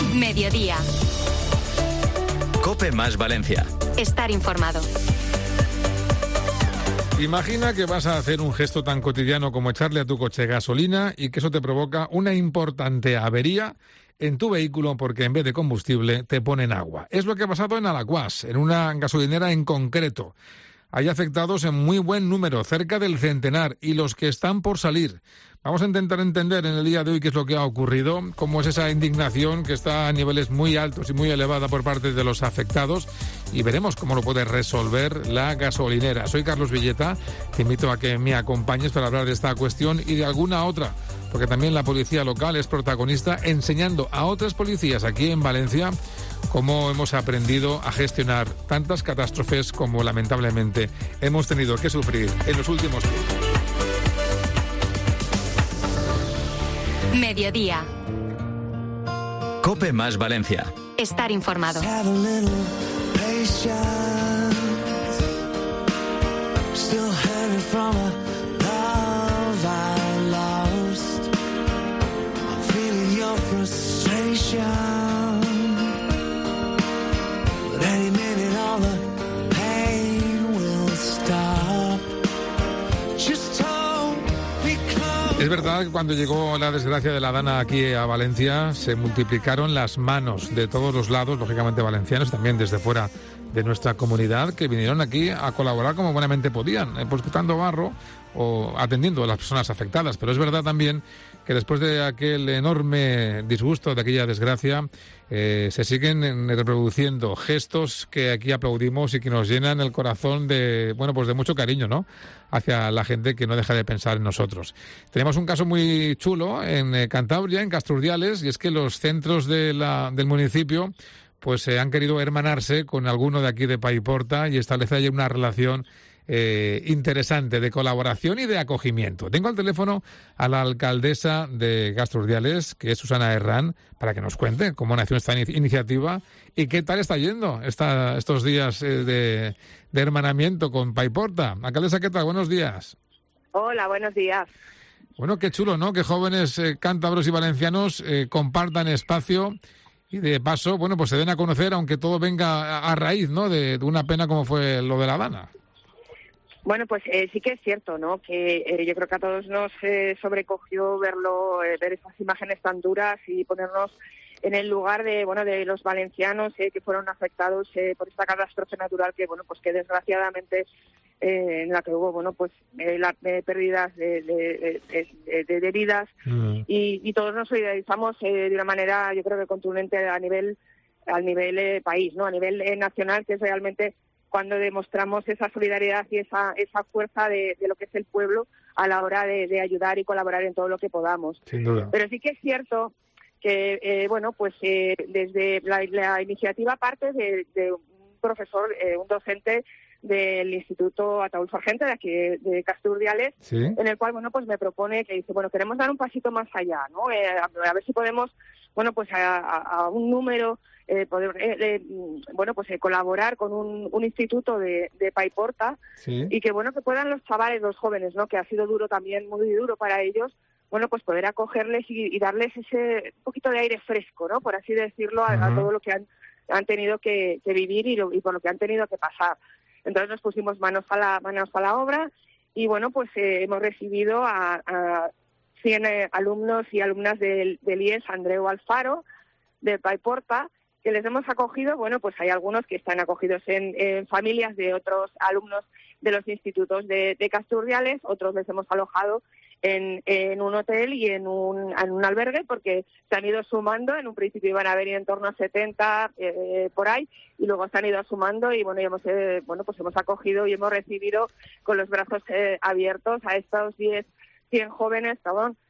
Mediodía. COPE más Valencia. Estar informado. Imagina que vas a hacer un gesto tan cotidiano como echarle a tu coche gasolina y que eso te provoca una importante avería en tu vehículo porque en vez de combustible te ponen agua. Es lo que ha pasado en Alaquàs, en una gasolinera en concreto. Hay afectados en muy buen número, cerca del centenar, y los que están por salir. Vamos a intentar entender en el día de hoy qué es lo que ha ocurrido, cómo es esa indignación que está a niveles muy altos y muy elevada por parte de los afectados, y veremos cómo lo puede resolver la gasolinera. Soy Carlos Villeta, te invito a que me acompañes para hablar de esta cuestión y de alguna otra, porque también la policía local es protagonista enseñando a otras policías aquí en Valencia cómo hemos aprendido a gestionar tantas catástrofes como lamentablemente hemos tenido que sufrir en los últimos tiempos. Mediodía. COPE más Valencia. Estar informado. Es verdad que cuando llegó la desgracia de la Dana aquí a Valencia se multiplicaron las manos de todos los lados, lógicamente valencianos, también desde fuera de nuestra comunidad, que vinieron aquí a colaborar como buenamente podían, pues quitando barro o atendiendo a las personas afectadas. Pero es verdad también que después de aquel enorme disgusto, de aquella desgracia, se siguen reproduciendo gestos que aquí aplaudimos y que nos llenan el corazón de, bueno, pues de mucho cariño, ¿no?, hacia la gente que no deja de pensar en nosotros. Tenemos un caso muy chulo en Cantabria, en Casturdiales, y es que los centros del municipio pues han querido hermanarse con alguno de aquí de Paiporta y establecer ahí una relación interesante de colaboración y de acogimiento. Tengo al teléfono a la alcaldesa de Casturdiales, que es Susana Herrán, para que nos cuente cómo nació esta iniciativa y qué tal está yendo estos días de hermanamiento con Paiporta. Alcaldesa, ¿qué tal? Buenos días. Hola, buenos días. Bueno, qué chulo, ¿no?, que jóvenes cántabros y valencianos compartan espacio y de paso, bueno, pues se den a conocer, aunque todo venga a raíz, ¿no?, de una pena como fue lo de la Dana. Bueno, pues sí que es cierto, ¿no?, que yo creo que a todos nos sobrecogió ver esas imágenes tan duras y ponernos en el lugar de los valencianos que fueron afectados por esta catástrofe natural que, bueno, pues que desgraciadamente en la que hubo, bueno, pues pérdidas de vidas y todos nos solidarizamos de una manera, yo creo que contundente al nivel país, ¿no?, a nivel nacional, que es realmente cuando demostramos esa solidaridad y esa fuerza de lo que es el pueblo a la hora de ayudar y colaborar en todo lo que podamos. Sin duda. Pero sí que es cierto que, desde la iniciativa parte de un profesor, un docente del Instituto Ataúd Sargente de aquí de Casturdiales, ¿sí?, en el cual, bueno, pues me propone, que dice, bueno, queremos dar un pasito más allá, ¿no?, a ver si podemos, bueno, pues a un número colaborar con un instituto de Paiporta, sí, y que, bueno, que puedan los chavales, los jóvenes, ¿no?, que ha sido duro también, muy duro para ellos, bueno, pues poder acogerles y darles ese poquito de aire fresco, ¿no?, por así decirlo, a todo lo que han tenido que vivir y por lo que han tenido que pasar. Entonces nos pusimos manos a la obra y, bueno, pues hemos recibido a 100 alumnos y alumnas del IES Andreu Alfaro, de Paiporta, que les hemos acogido. Bueno, pues hay algunos que están acogidos en familias de otros alumnos de los institutos de Casturdiales, otros les hemos alojado en un hotel y en un albergue, porque se han ido sumando. En un principio iban a venir en torno a 70 por ahí, y luego se han ido sumando y, bueno, y hemos acogido y hemos recibido con los brazos abiertos a estos 100 jóvenes,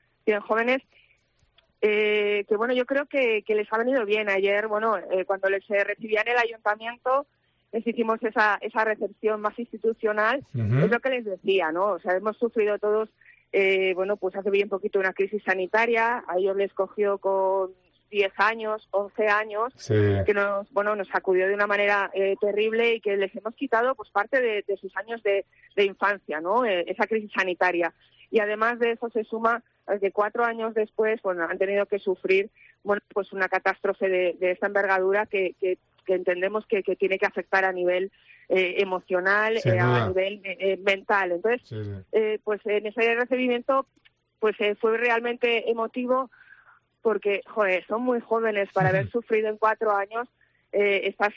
que, bueno, yo creo que les ha venido bien. Ayer, bueno, cuando les recibía en el ayuntamiento, les hicimos esa recepción más institucional. Uh-huh. Es lo que les decía, ¿no? O sea, hemos sufrido todos, pues hace bien poquito una crisis sanitaria. A ellos les cogió con 10 años, 11 años, sí, que nos sacudió de una manera terrible, y que les hemos quitado pues parte de sus años de infancia, ¿no? Esa crisis sanitaria. Y además de eso se suma que 4 años después, bueno, han tenido que sufrir bueno, pues una catástrofe de esta envergadura que entendemos que tiene que afectar a nivel emocional, a nivel mental. Entonces, pues en ese recibimiento pues fue realmente emotivo porque, joder, son muy jóvenes para haber sufrido en 4 años estas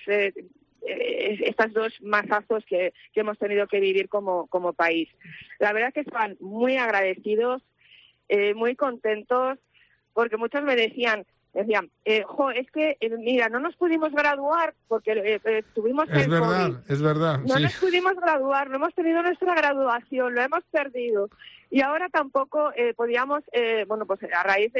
dos mazazos que hemos tenido que vivir como país. La verdad es que están muy agradecidos, muy contentos, porque muchos me decían, es que, mira, no nos pudimos graduar porque tuvimos el COVID. Es verdad. No nos pudimos graduar, no hemos tenido nuestra graduación, lo hemos perdido. Y ahora tampoco podíamos, pues a raíz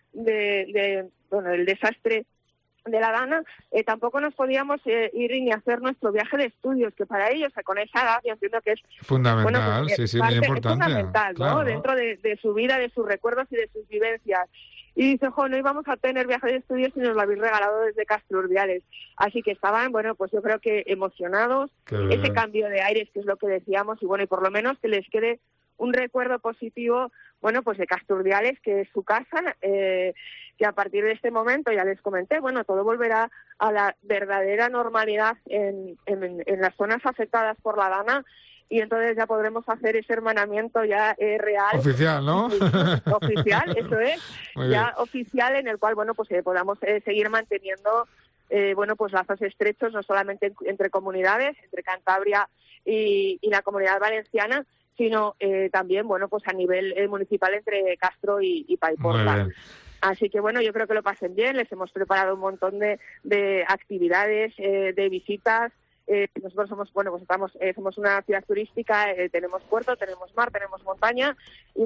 del desastre de la Dana, tampoco nos podíamos ir ni hacer nuestro viaje de estudios, que para ellos, con esa edad, yo entiendo que es fundamental, muy importante. Es fundamental, claro, ¿no? Dentro de su vida, de sus recuerdos y de sus vivencias. Y dice, no íbamos a tener viaje de estudios si nos lo habéis regalado desde Castro Urdiales. Así que estaban, pues yo creo que emocionados, ese cambio de aires, que es lo que decíamos, y por lo menos que les quede un recuerdo positivo, pues de Castro Urdiales, que es su casa, que a partir de este momento, ya les comenté, todo volverá a la verdadera normalidad en las zonas afectadas por la Dana, y entonces ya podremos hacer ese hermanamiento ya real. Oficial, ¿no? Oficial, eso es. Ya oficial, en el cual, podamos seguir manteniendo, lazos estrechos, no solamente entre comunidades, entre Cantabria y la Comunidad Valenciana, sino también, a nivel municipal entre Castro y Paiporta. Así que, yo creo que lo pasen bien. Les hemos preparado un montón de actividades, de visitas. Nosotros somos, somos una ciudad turística, tenemos puerto, tenemos mar, tenemos montaña, y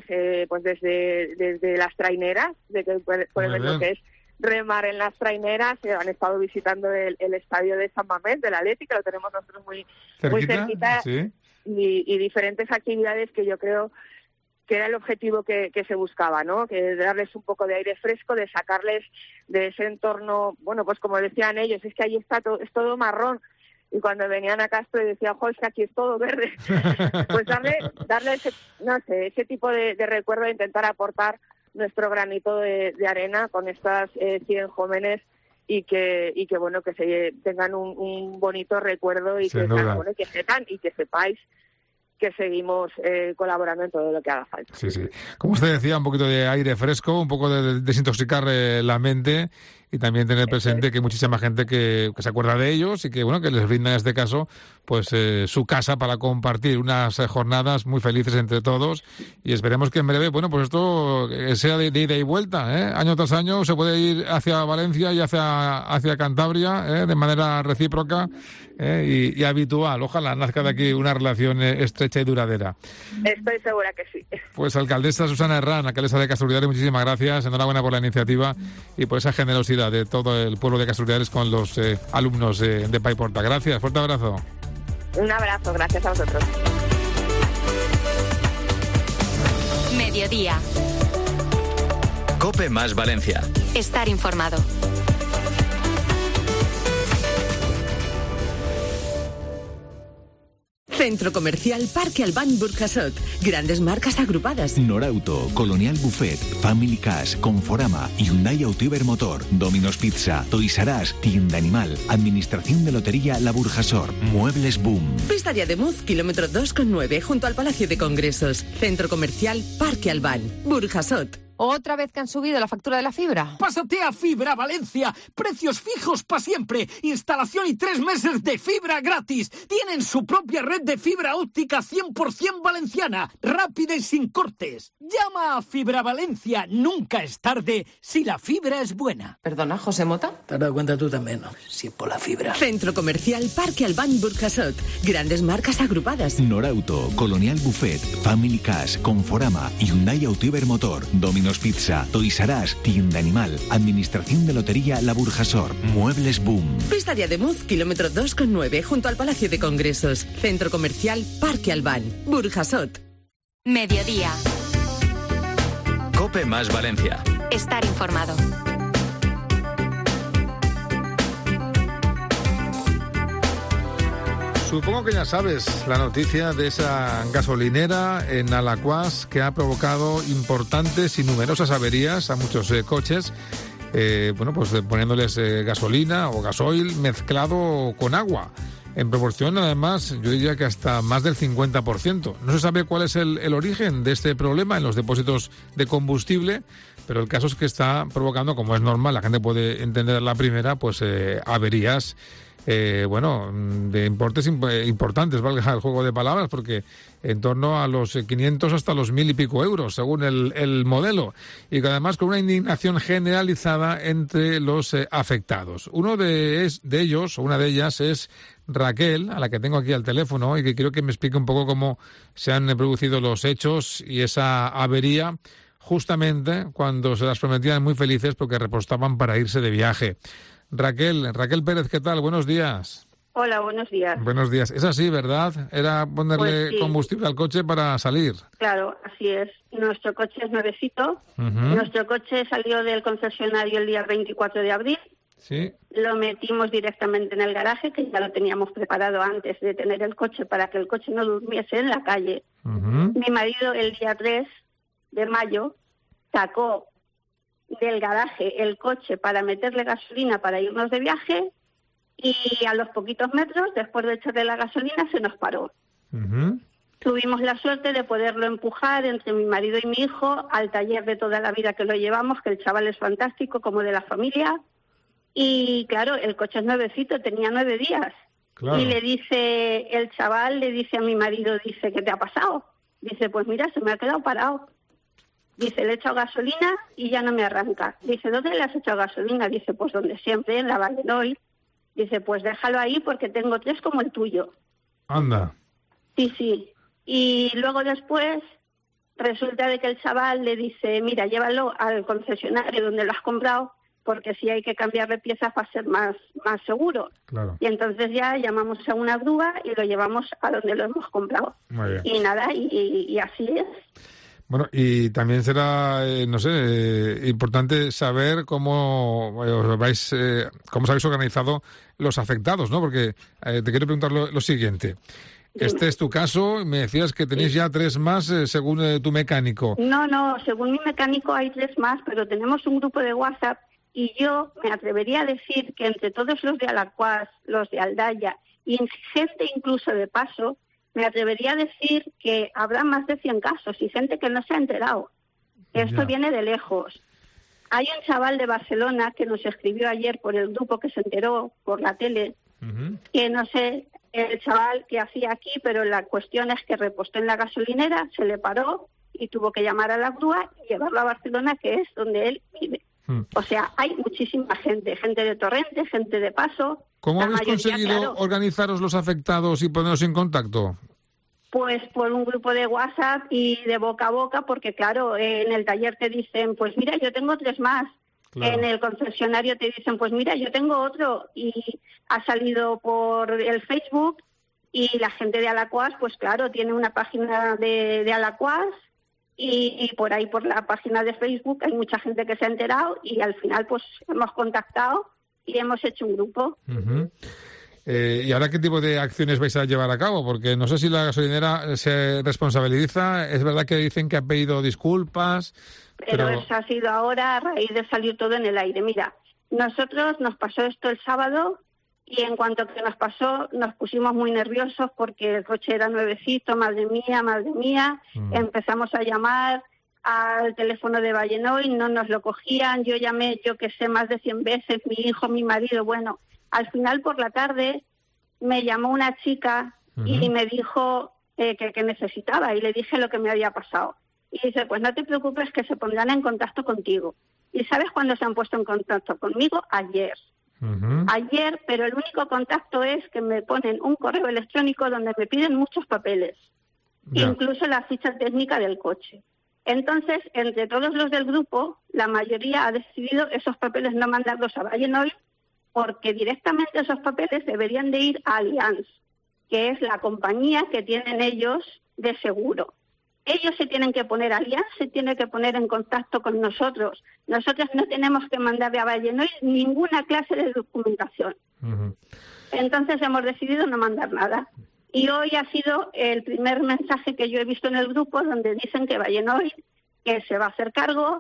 desde las traineras, de que pueden ver lo que es remar en las traineras, han estado visitando el estadio de San Mamés, del Atleti, que lo tenemos nosotros muy cerquita, ¿sí? Y diferentes actividades que yo creo que era el objetivo que se buscaba, ¿no? Que darles un poco de aire fresco, de sacarles de ese entorno, como decían ellos, es que ahí está es todo marrón. Y cuando venían a Castro y decían, es que aquí es todo verde, pues darle ese tipo de recuerdo, de intentar aportar nuestro granito de arena con estas 100 jóvenes y que se tengan un bonito recuerdo y que sepan y que sepáis que seguimos colaborando en todo lo que haga falta. Sí. Como usted decía, un poquito de aire fresco, un poco de desintoxicar la mente y también tener presente que hay muchísima gente que se acuerda de ellos y que les brinda en este caso su casa para compartir unas jornadas muy felices entre todos, y esperemos que en breve esto sea de ida y vuelta, año tras año se puede ir hacia Valencia y hacia Cantabria, de manera recíproca y habitual. Ojalá nazca de aquí una relación estrecha y duradera. Estoy segura que sí. Pues alcaldesa Susana Herrán, alcaldesa de Castro Urdiales, muchísimas gracias, enhorabuena por la iniciativa y por esa generosidad de todo el pueblo de Castro Urdiales con los alumnos de Paiporta. Gracias, fuerte abrazo. Un abrazo, gracias a vosotros. Mediodía. COPE más Valencia. Estar informado. Centro Comercial Parque Albán Burjasot. Grandes marcas agrupadas. Norauto, Colonial Buffet, Family Cash, Conforama, Hyundai Auto Motor, Domino's Pizza, Toys R Us, Tienda Animal, Administración de Lotería La Burjasor, Muebles Boom. Pista de Ademuz, kilómetro 2,9, junto al Palacio de Congresos. Centro Comercial Parque Albán Burjasot. ¿Otra vez que han subido la factura de la fibra? Pásate a Fibra Valencia. Precios fijos para siempre. Instalación y 3 meses de fibra gratis. Tienen su propia red de fibra óptica 100% valenciana. Rápida y sin cortes. Llama a Fibra Valencia. Nunca es tarde si la fibra es buena. ¿Perdona, José Mota? Te has dado cuenta tú también, ¿no? Sí, por la fibra. Centro Comercial Parque Albán Burjasot. Grandes marcas agrupadas. Norauto, Colonial Buffet, Family Cash, Conforama, Hyundai Auto Motor, Domino's Pizza, Toys R Us, Tienda Animal, Administración de Lotería La Burjasor, Muebles Boom. Pista de Ademuz, kilómetro 2,9, junto al Palacio de Congresos. Centro Comercial Parque Albán Burjasot. Mediodía. COPE más Valencia. Estar informado. Supongo que ya sabes la noticia de esa gasolinera en Alaquàs que ha provocado importantes y numerosas averías a muchos coches pues poniéndoles gasolina o gasoil mezclado con agua. En proporción, además, yo diría que hasta más del 50%. No se sabe cuál es el origen de este problema en los depósitos de combustible, pero el caso es que está provocando, como es normal, la gente puede entender la primera, pues averías, de importes importantes, valga el juego de palabras, porque en torno a los 500 hasta los 1.000 y pico euros, según el modelo, y que además con una indignación generalizada entre los afectados. Uno de ellos, o una de ellas, es Raquel, a la que tengo aquí al teléfono, y que quiero que me explique un poco cómo se han producido los hechos y esa avería, justamente cuando se las prometían muy felices porque repostaban para irse de viaje. Raquel Pérez, ¿qué tal? Buenos días. Hola, buenos días. Buenos días. Es así, ¿verdad? Era ponerle combustible al coche para salir. Claro, así es. Nuestro coche es nuevecito. Nuestro coche salió del concesionario el día 24 de abril. Sí. Lo metimos directamente en el garaje, que ya lo teníamos preparado antes de tener el coche para que el coche no durmiese en la calle. Mi marido el día 3 de mayo sacó del garaje el coche para meterle gasolina para irnos de viaje y a los poquitos metros, después de echarle la gasolina, se nos paró. Tuvimos la suerte de poderlo empujar entre mi marido y mi hijo al taller de toda la vida que lo llevamos, que el chaval es fantástico, como de la familia. Y claro, el coche es nuevecito, tenía 9 días. Claro. Y el chaval le dice a mi marido, dice, ¿qué te ha pasado? Dice, pues mira, se me ha quedado parado. Dice, le he echado gasolina y ya no me arranca. Dice, ¿dónde le has echado gasolina? Dice, pues donde siempre, en la Valenoil. Dice, pues déjalo ahí porque tengo 3 como el tuyo. Anda. Sí. Y luego después resulta de que el chaval le dice, mira, llévalo al concesionario donde lo has comprado, porque si hay que cambiarle piezas va a ser más seguro. Claro. Y entonces ya llamamos a una grúa y lo llevamos a donde lo hemos comprado. Muy bien. Y nada, y así es. Bueno, y también será, importante saber cómo cómo os habéis organizado los afectados, ¿no? Porque te quiero preguntar lo siguiente. Dime. Este es tu caso, me decías que tenéis ya 3 más según tu mecánico. No, según mi mecánico hay 3 más, pero tenemos un grupo de WhatsApp y yo me atrevería a decir que entre todos los de Alacuás, los de Aldaya y gente incluso de Paso, me atrevería a decir que habrá más de 100 casos y gente que no se ha enterado. Esto viene de lejos. Hay un chaval de Barcelona que nos escribió ayer por el grupo que se enteró por la tele, que no sé el chaval que hacía aquí, pero la cuestión es que repostó en la gasolinera, se le paró y tuvo que llamar a la grúa y llevarlo a Barcelona, que es donde él vive. O sea, hay muchísima gente de Torrente, gente de Paso. ¿Cómo habéis conseguido organizaros los afectados y poneros en contacto? Pues por un grupo de WhatsApp y de boca a boca, porque claro, en el taller te dicen, pues mira, yo tengo 3 más. Claro. En el concesionario te dicen, pues mira, yo tengo otro. Y ha salido por el Facebook y la gente de Alacuás, pues claro, tiene una página de Alacuás y por ahí, por la página de Facebook, hay mucha gente que se ha enterado y al final pues hemos contactado y hemos hecho un grupo. ¿Y ahora qué tipo de acciones vais a llevar a cabo? Porque no sé si la gasolinera se responsabiliza. Es verdad que dicen que ha pedido disculpas. Pero eso ha sido ahora a raíz de salir todo en el aire. Mira, nosotros nos pasó esto el sábado y en cuanto que nos pasó nos pusimos muy nerviosos porque el coche era nuevecito, madre mía. Empezamos a llamar al teléfono de Valenoil, no nos lo cogían. Yo llamé, yo que sé, más de 100 veces, mi hijo, mi marido. Bueno, al final por la tarde me llamó una chica y me dijo que necesitaba y le dije lo que me había pasado. Y dice, pues no te preocupes que se pondrán en contacto contigo. ¿Y sabes cuándo se han puesto en contacto conmigo? Ayer. Ayer, pero el único contacto es que me ponen un correo electrónico donde me piden muchos papeles, incluso la ficha técnica del coche. Entonces, entre todos los del grupo, la mayoría ha decidido esos papeles no mandarlos a Valenoil porque directamente esos papeles deberían de ir a Allianz, que es la compañía que tienen ellos de seguro. Ellos se tienen que poner, Allianz se tiene que poner en contacto con nosotros. Nosotros no tenemos que mandarle a Valenoil ninguna clase de documentación. Entonces hemos decidido no mandar nada. Y hoy ha sido el primer mensaje que yo he visto en el grupo donde dicen que Valenoil que se va a hacer cargo,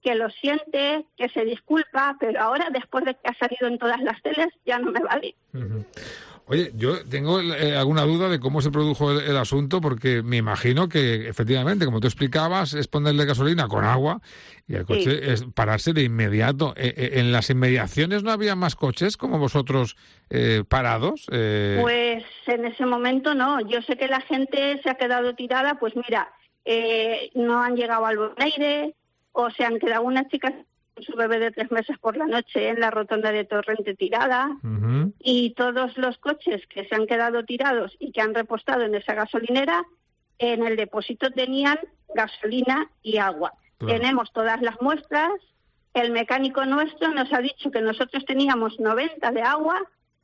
que lo siente, que se disculpa, pero ahora, después de que ha salido en todas las teles, ya no me vale. Uh-huh. Oye, yo tengo alguna duda de cómo se produjo el asunto, porque me imagino que, efectivamente, como tú explicabas, es ponerle gasolina con agua y el coche es pararse de inmediato. ¿En las inmediaciones no había más coches como vosotros parados? Pues en ese momento no. Yo sé que la gente se ha quedado tirada, pues mira, no han llegado al Bonaire, o se han quedado unas chicas con su bebé de 3 meses por la noche en la rotonda de Torrente tirada, y todos los coches que se han quedado tirados y que han repostado en esa gasolinera, en el depósito tenían gasolina y agua. Claro. Tenemos todas las muestras, el mecánico nuestro nos ha dicho que nosotros teníamos 90 de agua,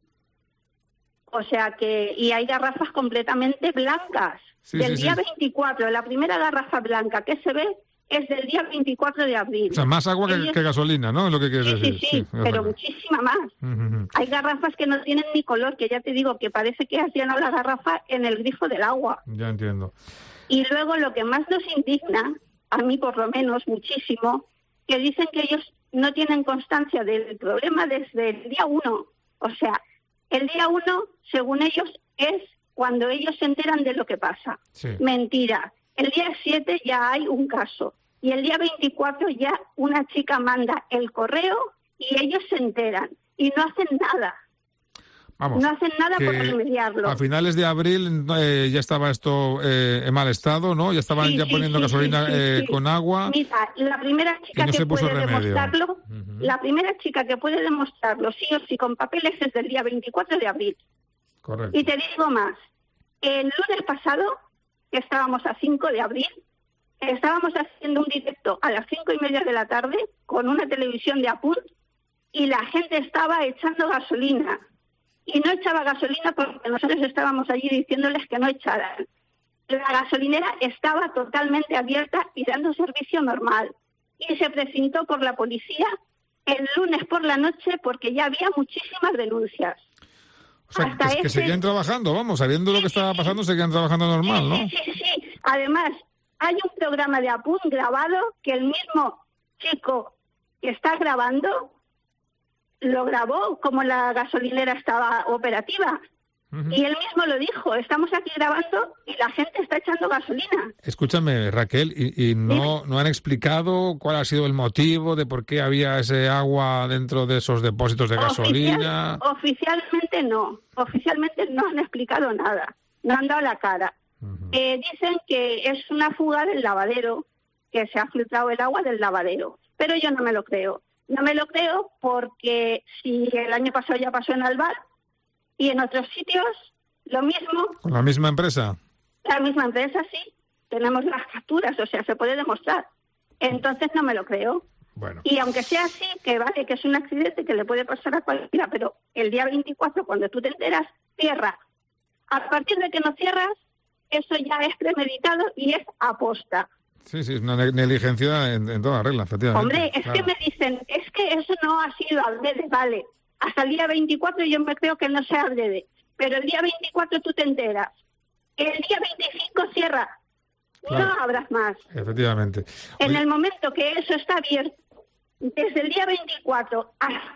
o sea que, y hay garrafas completamente blancas, del día 24, la primera garrafa blanca que se ve es del día 24 de abril. O sea, más agua que gasolina, ¿no? Es lo que quieres decir. Sí, pero muchísima más. Uh-huh. Hay garrafas que no tienen ni color, que ya te digo, que parece que has llenado la garrafa en el grifo del agua. Ya entiendo. Y luego lo que más nos indigna, a mí por lo menos muchísimo, que dicen que ellos no tienen constancia del problema desde el día 1. O sea, el día 1, según ellos, es cuando ellos se enteran de lo que pasa. Sí. Mentira. El día 7 ya hay un caso. Y el día 24 ya una chica manda el correo y ellos se enteran. Y no hacen nada. Vamos, no hacen nada por remediarlo. A finales de abril ya estaba esto en mal estado, ¿no? Ya estaban poniendo gasolina con agua. Mira, la primera chica que puede demostrarlo, la primera chica que puede demostrarlo, sí o sí, con papeles, es del día 24 de abril. Correcto. Y te digo más. El lunes pasado, que estábamos a 5 de abril, estábamos haciendo un directo a las 5:30 de la tarde con una televisión de Apunt y la gente estaba echando gasolina. Y no echaba gasolina porque nosotros estábamos allí diciéndoles que no echaran. La gasolinera estaba totalmente abierta y dando servicio normal. Y se precintó por la policía el lunes por la noche porque ya había muchísimas denuncias. O sea, que seguían trabajando, vamos, sabiendo lo que estaba pasando, seguían trabajando normal, ¿no? Sí. Además, hay un programa de Apunt grabado que el mismo chico que está grabando lo grabó como la gasolinera estaba operativa. Uh-huh. Y él mismo lo dijo, estamos aquí grabando y la gente está echando gasolina. Escúchame, Raquel, ¿y no han explicado cuál ha sido el motivo de por qué había ese agua dentro de esos depósitos de gasolina? Oficialmente no han explicado nada, no han dado la cara. Uh-huh. Dicen que es una fuga del lavadero, que se ha filtrado el agua del lavadero, pero yo no me lo creo. No me lo creo porque si el año pasado ya pasó en Albal y en otros sitios, lo mismo. ¿Con la misma empresa? La misma empresa, sí. Tenemos las capturas, o sea, se puede demostrar. Entonces no me lo creo. Bueno. Y aunque sea así, que vale, que es un accidente que le puede pasar a cualquiera, pero el día 24, cuando tú te enteras, cierra. A partir de que no cierras, eso ya es premeditado y es aposta. Sí, es una negligencia en toda regla, efectivamente. Hombre, es que me dicen, es que eso no ha sido adrede, vale. Hasta el día 24 yo me creo que no sea adrede, pero el día 24 tú te enteras. El día 25 cierra, claro. No abras más. Efectivamente. En el momento que eso está abierto, desde el día 24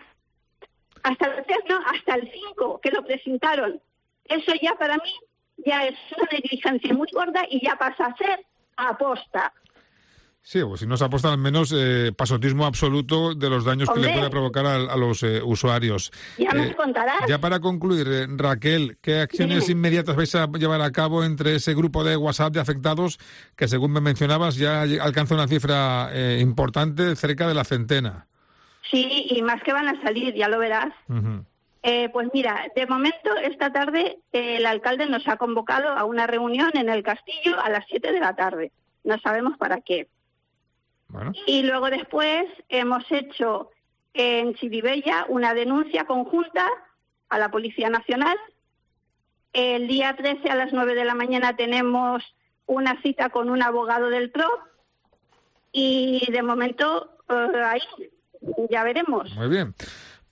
hasta el 5 que lo presentaron, eso ya para mí ya es una negligencia muy gorda y ya pasa a ser aposta. Sí, pues si no se aposta, al menos pasotismo absoluto de los daños que le puede provocar a los usuarios. Ya me contarás. Ya para concluir, Raquel, ¿qué acciones inmediatas vais a llevar a cabo entre ese grupo de WhatsApp de afectados que, según me mencionabas, ya alcanza una cifra importante, cerca de la centena? Sí, y más que van a salir, ya lo verás. Uh-huh. Pues mira, de momento esta tarde el alcalde nos ha convocado a una reunión en el Castillo a las 7 de la tarde. No sabemos para qué. Bueno. Y luego después hemos hecho en Chirivella una denuncia conjunta a la Policía Nacional. El día 13 a las 9 de la mañana tenemos una cita con un abogado del PRO y de momento ahí ya veremos. Muy bien.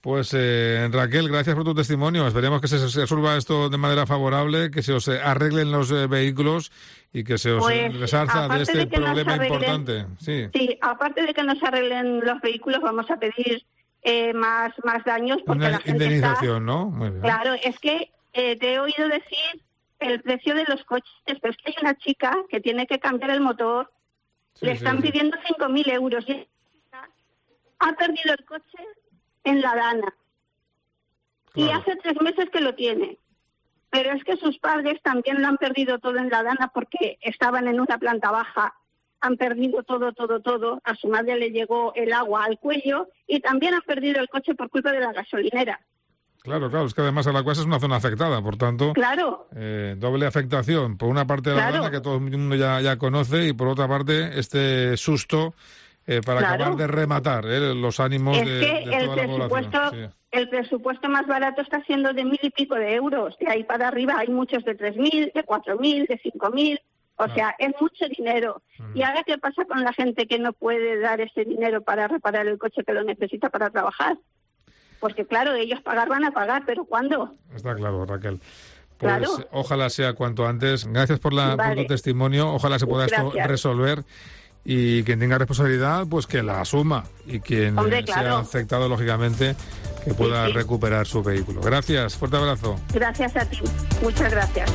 Pues Raquel, gracias por tu testimonio. Esperemos que se resuelva esto de manera favorable, que se os arreglen los vehículos y que se os resarza de este problema importante. Sí, aparte de que nos arreglen los vehículos, vamos a pedir más daños porque la gente indemnización, ¿no? Muy bien. Claro, es que te he oído decir el precio de los coches, pero es que hay una chica que tiene que cambiar el motor, le están pidiendo 5.000 euros y ha perdido el coche en la Dana. Claro. Y hace 3 meses que lo tiene. Pero es que sus padres también lo han perdido todo en la Dana porque estaban en una planta baja. Han perdido todo. A su madre le llegó el agua al cuello y también han perdido el coche por culpa de la gasolinera. Claro, es que además Alacuasa es una zona afectada, por tanto, doble afectación. Por una parte la Dana, que todo el mundo ya conoce, y por otra parte este susto para acabar de rematar los ánimos de toda la población. El presupuesto más barato está siendo de 1.000 y pico de euros. De ahí para arriba hay muchos de 3.000, de 4.000, de 5.000. O sea, es mucho dinero. ¿Y ahora qué pasa con la gente que no puede dar ese dinero para reparar el coche que lo necesita para trabajar? Porque claro, ellos van a pagar, pero ¿cuándo? Está claro, Raquel. Pues ojalá sea cuanto antes. Gracias por tu testimonio. Ojalá se pueda esto resolver. Y quien tenga responsabilidad, pues que la asuma. Y quien sea afectado, lógicamente, que pueda recuperar su vehículo. Gracias, fuerte abrazo. Gracias a ti, muchas gracias.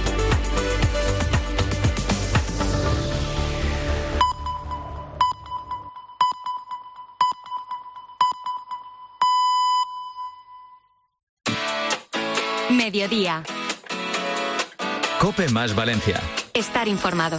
Mediodía. COPE más Valencia. Estar informado.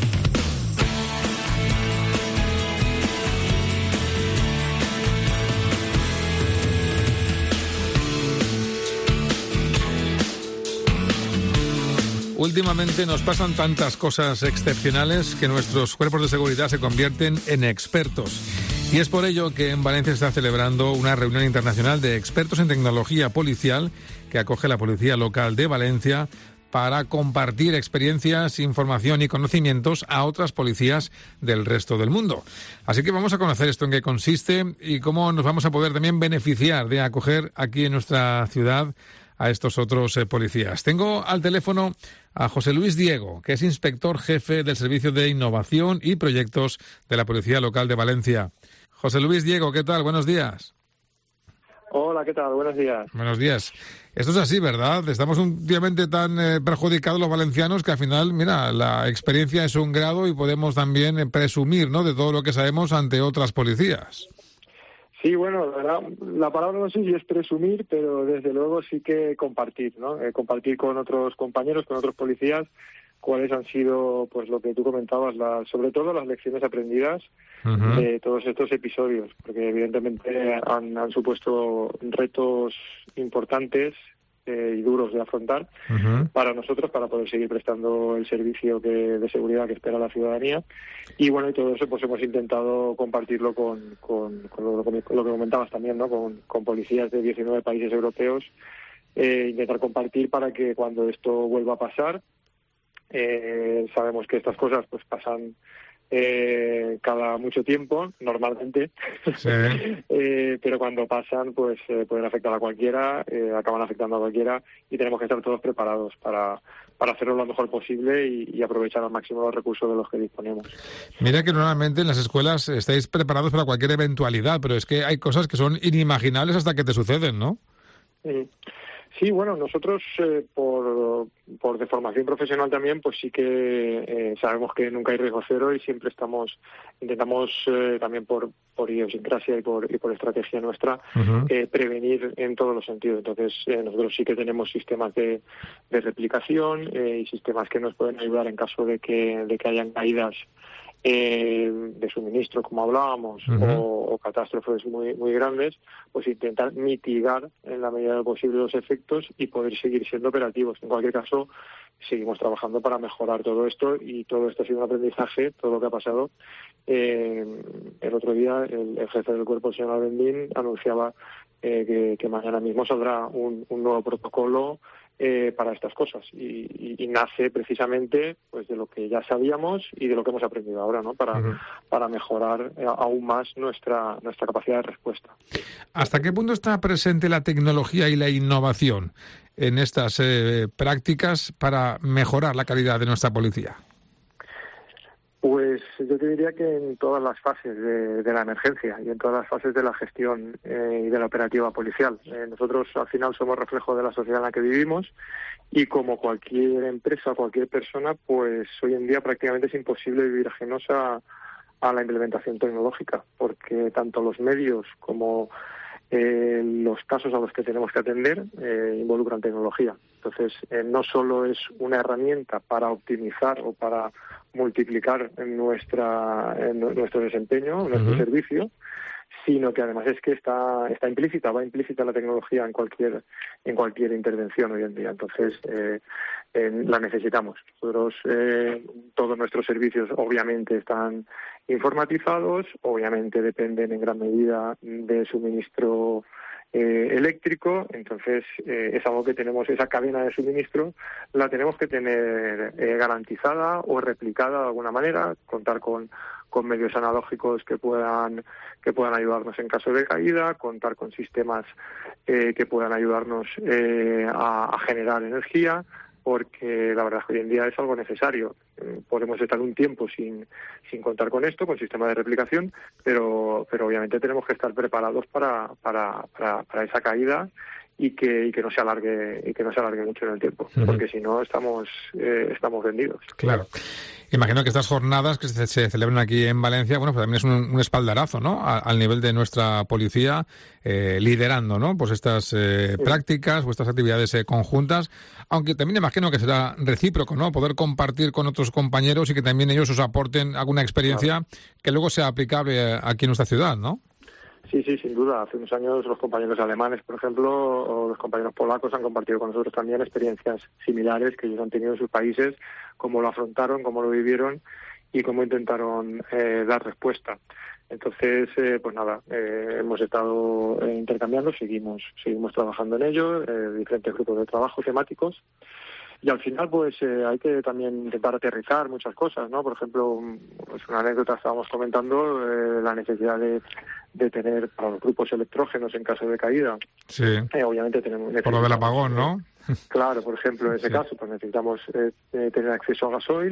Últimamente nos pasan tantas cosas excepcionales que nuestros cuerpos de seguridad se convierten en expertos. Y es por ello que en Valencia se está celebrando una reunión internacional de expertos en tecnología policial que acoge la Policía Local de Valencia para compartir experiencias, información y conocimientos a otras policías del resto del mundo. Así que vamos a conocer esto, en qué consiste y cómo nos vamos a poder también beneficiar de acoger aquí en nuestra ciudad a estos otros policías. Tengo al teléfono a José Luis Diego, que es inspector jefe del Servicio de Innovación y Proyectos de la Policía Local de Valencia. José Luis Diego, ¿qué tal? Buenos días. Hola, ¿qué tal? Buenos días. Buenos días. Esto es así, ¿verdad? Estamos últimamente tan perjudicados los valencianos que al final, mira, la experiencia es un grado y podemos también presumir, ¿no?, de todo lo que sabemos ante otras policías. Sí, bueno, la verdad, la palabra no sé si es presumir, pero desde luego sí que compartir, ¿no? Compartir con otros compañeros, con otros policías, cuáles han sido, pues lo que tú comentabas, sobre todo las lecciones aprendidas de todos estos episodios, porque evidentemente han supuesto retos importantes y duros de afrontar para nosotros, para poder seguir prestando el servicio de seguridad que espera la ciudadanía. Y bueno, y todo eso pues hemos intentado compartirlo con lo que comentabas también, ¿no? Con policías de 19 países europeos, intentar compartir para que cuando esto vuelva a pasar, sabemos que estas cosas pues pasan cada mucho tiempo, normalmente, pero cuando pasan pues pueden afectar a cualquiera, acaban afectando a cualquiera, y tenemos que estar todos preparados para hacerlo lo mejor posible y aprovechar al máximo los recursos de los que disponemos. Mira que normalmente en las escuelas estáis preparados para cualquier eventualidad, pero es que hay cosas que son inimaginables hasta que te suceden, ¿no? Sí, bueno, nosotros por de formación profesional también, pues sí que sabemos que nunca hay riesgo cero y siempre intentamos también por idiosincrasia y por estrategia nuestra prevenir en todos los sentidos. Entonces nosotros sí que tenemos sistemas de replicación y sistemas que nos pueden ayudar en caso de que hayan caídas de suministro, como hablábamos, o catástrofes muy muy grandes, pues intentar mitigar en la medida de lo posible los efectos y poder seguir siendo operativos. En cualquier caso, seguimos trabajando para mejorar todo esto, y todo esto ha sido un aprendizaje, todo lo que ha pasado. El otro día el jefe del cuerpo, el señor Albendín, anunciaba que mañana mismo saldrá un nuevo protocolo para estas cosas y nace precisamente pues de lo que ya sabíamos y de lo que hemos aprendido ahora, ¿no? Para mejorar aún más nuestra capacidad de respuesta. ¿Hasta qué punto está presente la tecnología y la innovación en estas prácticas para mejorar la calidad de nuestra policía? Pues yo te diría que en todas las fases de la emergencia y en todas las fases de la gestión y de la operativa policial. Nosotros al final somos reflejo de la sociedad en la que vivimos y como cualquier empresa, cualquier persona, pues hoy en día prácticamente es imposible vivir ajenos a la implementación tecnológica, porque tanto los medios como los casos a los que tenemos que atender involucran tecnología. Entonces, no solo es una herramienta para optimizar o para multiplicar nuestro desempeño, nuestro servicio, sino que además es que va implícita la tecnología en cualquier intervención hoy en día. Entonces, la necesitamos. Nosotros, todos nuestros servicios obviamente están informatizados, obviamente dependen en gran medida de suministro eléctrico, entonces es algo que tenemos, esa cadena de suministro la tenemos que tener garantizada o replicada de alguna manera, contar con medios analógicos que puedan ayudarnos en caso de caída, contar con sistemas que puedan ayudarnos a generar energía, porque la verdad es que hoy en día es algo necesario. Podemos estar un tiempo sin contar con esto, con sistema de replicación, pero obviamente tenemos que estar preparados para esa caída y que no se alargue mucho en el tiempo, porque si no estamos vendidos. Claro. Imagino que estas jornadas que se celebran aquí en Valencia, bueno, pues también es un espaldarazo, ¿no? Al nivel de nuestra policía, liderando, ¿no? Pues estas prácticas o estas actividades conjuntas, aunque también imagino que será recíproco, ¿no? Poder compartir con otros compañeros y que también ellos os aporten alguna experiencia que luego sea aplicable aquí en nuestra ciudad, ¿no? Sí, sin duda. Hace unos años los compañeros alemanes, por ejemplo, o los compañeros polacos han compartido con nosotros también experiencias similares que ellos han tenido en sus países, cómo lo afrontaron, cómo lo vivieron y cómo intentaron dar respuesta. Entonces, pues nada, hemos estado intercambiando, seguimos trabajando en ello, diferentes grupos de trabajo temáticos. Y al final, pues hay que también intentar aterrizar muchas cosas, ¿no? Por ejemplo, pues una anécdota estábamos comentando, la necesidad de tener para los grupos electrógenos en caso de caída. Sí. Obviamente tenemos... Por lo del apagón, ¿no? Claro, por ejemplo, en ese caso, pues necesitamos tener acceso a gasoil.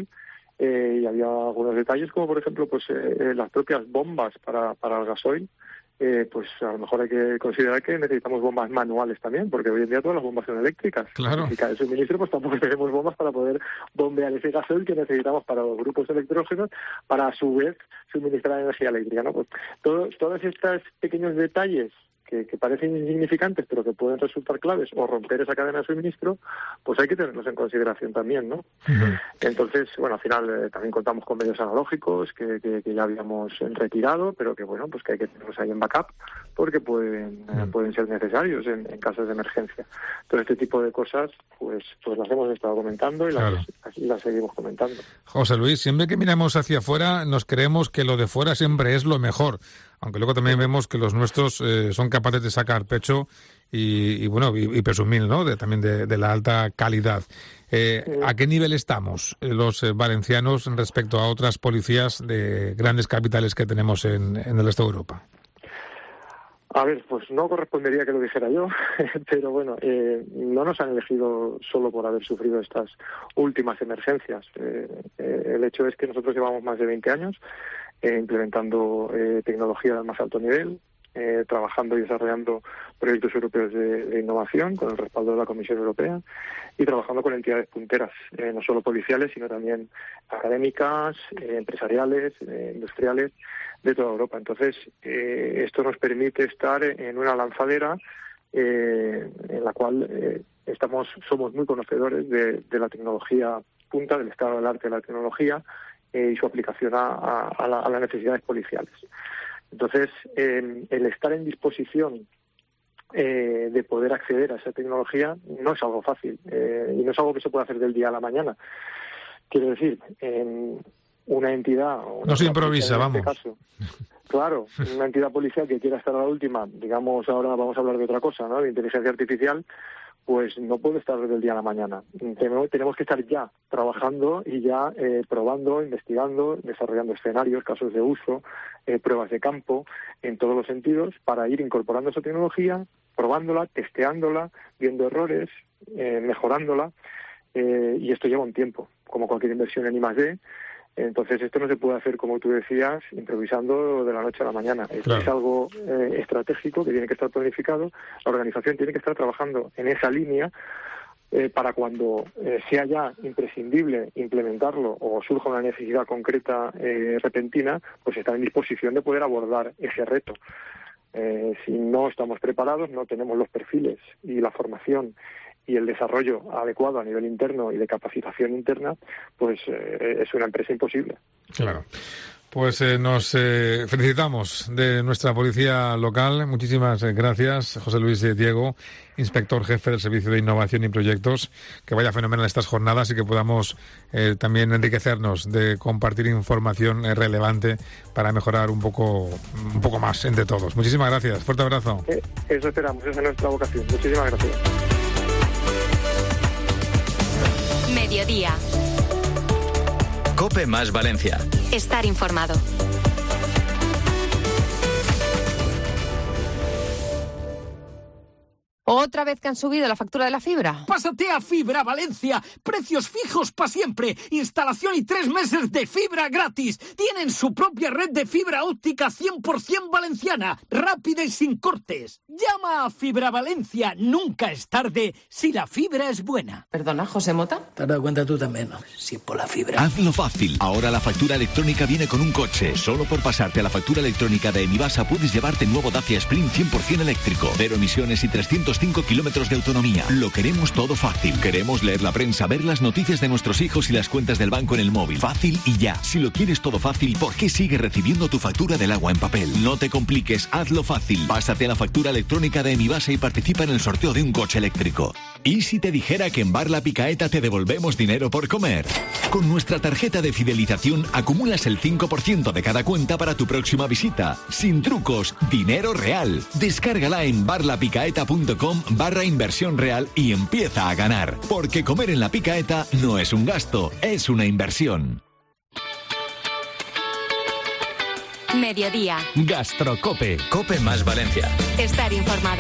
Y había algunos detalles, como por ejemplo, pues las propias bombas para el gasoil. Pues a lo mejor hay que considerar que necesitamos bombas manuales también, porque hoy en día todas las bombas son eléctricas. Claro. Si cae el suministro, pues tampoco tenemos bombas para poder bombear ese gasoil que necesitamos para los grupos electrógenos, para a su vez suministrar energía eléctrica, ¿no? Pues todos estos pequeños detalles que parecen insignificantes pero que pueden resultar claves o romper esa cadena de suministro, pues hay que tenerlos en consideración también, ¿no? Entonces, bueno, al final también contamos con medios analógicos que ya habíamos retirado, pero que bueno, pues que hay que tenerlos ahí en backup porque pueden ser necesarios en casos de emergencia. Todo este tipo de cosas pues las hemos estado comentando y las seguimos comentando. José Luis, siempre que miramos hacia afuera nos creemos que lo de fuera siempre es lo mejor, aunque luego también vemos que los nuestros son capaces de sacar pecho y presumir, ¿no? También de la alta calidad. ¿A qué nivel estamos los valencianos respecto a otras policías de grandes capitales que tenemos en el resto de Europa? A ver, pues no correspondería que lo dijera yo, pero bueno, no nos han elegido solo por haber sufrido estas últimas emergencias. El hecho es que nosotros llevamos más de 20 años implementando tecnología de más alto nivel, trabajando y desarrollando proyectos europeos de innovación con el respaldo de la Comisión Europea y trabajando con entidades punteras, no solo policiales, sino también académicas, empresariales, industriales de toda Europa. Entonces, esto nos permite estar en una lanzadera en la cual somos muy conocedores de la tecnología punta, del estado del arte de la tecnología y su aplicación a las necesidades policiales. Entonces, el estar en disposición de poder acceder a esa tecnología no es algo fácil y no es algo que se pueda hacer del día a la mañana. Quiero decir, una entidad... No se improvisa, vamos. Caso, claro, una entidad policial que quiera estar a la última, digamos, ahora vamos a hablar de otra cosa, ¿no? De inteligencia artificial, pues no puedo estar del día a la mañana. Tenemos que estar ya trabajando y ya probando, investigando, desarrollando escenarios, casos de uso, pruebas de campo, en todos los sentidos, para ir incorporando esa tecnología, probándola, testeándola, viendo errores, mejorándola, y esto lleva un tiempo, como cualquier inversión en I+D. Entonces esto no se puede hacer, como tú decías, improvisando de la noche a la mañana. Esto es algo estratégico que tiene que estar planificado. La organización tiene que estar trabajando en esa línea para cuando sea ya imprescindible implementarlo o surja una necesidad concreta repentina, pues estar en disposición de poder abordar ese reto. Si no estamos preparados, no tenemos los perfiles y la formación y el desarrollo adecuado a nivel interno y de capacitación interna, pues es una empresa imposible. Claro. Pues nos felicitamos de nuestra policía local. Muchísimas gracias, José Luis Diego, inspector jefe del Servicio de Innovación y Proyectos. Que vaya fenomenal estas jornadas y que podamos también enriquecernos de compartir información relevante para mejorar un poco más entre todos. Muchísimas gracias. Fuerte abrazo. Eso esperamos, esa es nuestra vocación. Muchísimas gracias. Mediodía. COPE más Valencia. Estar informado. ¿Otra vez que han subido la factura de la fibra? Pásate a Fibra Valencia. Precios fijos para siempre. Instalación y 3 meses de fibra gratis. Tienen su propia red de fibra óptica 100% valenciana. Rápida y sin cortes. Llama a Fibra Valencia. Nunca es tarde si la fibra es buena. Perdona, José Mota. ¿Te has dado cuenta tú también, no? Sí, por la fibra. Hazlo fácil. Ahora la factura electrónica viene con un coche. Solo por pasarte a la factura electrónica de Enivasa puedes llevarte nuevo Dacia Sprint 100% eléctrico. 0 emisiones y 305 kilómetros de autonomía. Lo queremos todo fácil. Queremos leer la prensa, ver las noticias de nuestros hijos y las cuentas del banco en el móvil. Fácil y ya. Si lo quieres todo fácil, ¿por qué sigues recibiendo tu factura del agua en papel? No te compliques, hazlo fácil. Pásate a la factura electrónica de Enivasa y participa en el sorteo de un coche eléctrico. ¿Y si te dijera que en Bar La Picaeta te devolvemos dinero por comer? Con nuestra tarjeta de fidelización acumulas el 5% de cada cuenta para tu próxima visita. Sin trucos, dinero real. Descárgala en barlapicaeta.com/inversión real y empieza a ganar. Porque comer en La Picaeta no es un gasto, es una inversión. Mediodía. Gastrocope. COPE más Valencia. Estar informado.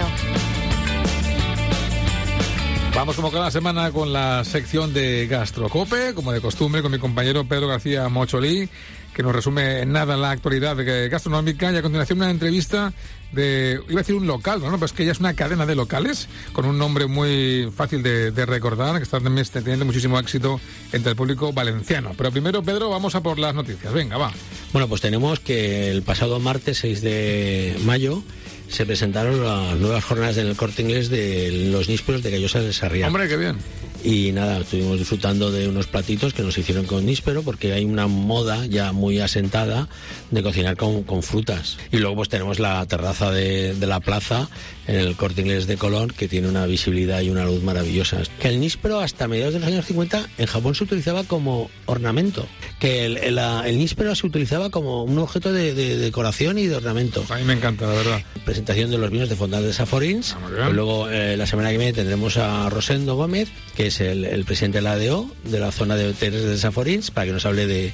Vamos como cada semana con la sección de Gastrocope, como de costumbre, con mi compañero Pedro García Mocholí, que nos resume en nada la actualidad gastronómica, y a continuación una entrevista de, iba a decir un local, ¿no? Pero es que ya es una cadena de locales, con un nombre muy fácil de recordar, que está también teniendo muchísimo éxito entre el público valenciano. Pero primero, Pedro, vamos a por las noticias. Venga, va. Bueno, pues tenemos que el pasado martes 6 de mayo se presentaron las nuevas jornadas en el Corte Inglés de los nísperos de Callosa de Sarriá. ¡Hombre, qué bien! Y nada, estuvimos disfrutando de unos platitos que nos hicieron con níspero, porque hay una moda ya muy asentada de cocinar con frutas. Y luego pues tenemos la terraza de la plaza en el Corte Inglés de Colón, que tiene una visibilidad y una luz maravillosas. Que el níspero hasta mediados de los años 50 en Japón se utilizaba como ornamento. Que el níspero se utilizaba como un objeto de decoración y de ornamento. A mí me encanta, la verdad. Presentación de los vinos de Fondal de Saforins. Luego la semana que viene tendremos a Rosendo Gómez, que es el presidente de la ADO, de la zona de hoteles de Saforins, para que nos hable de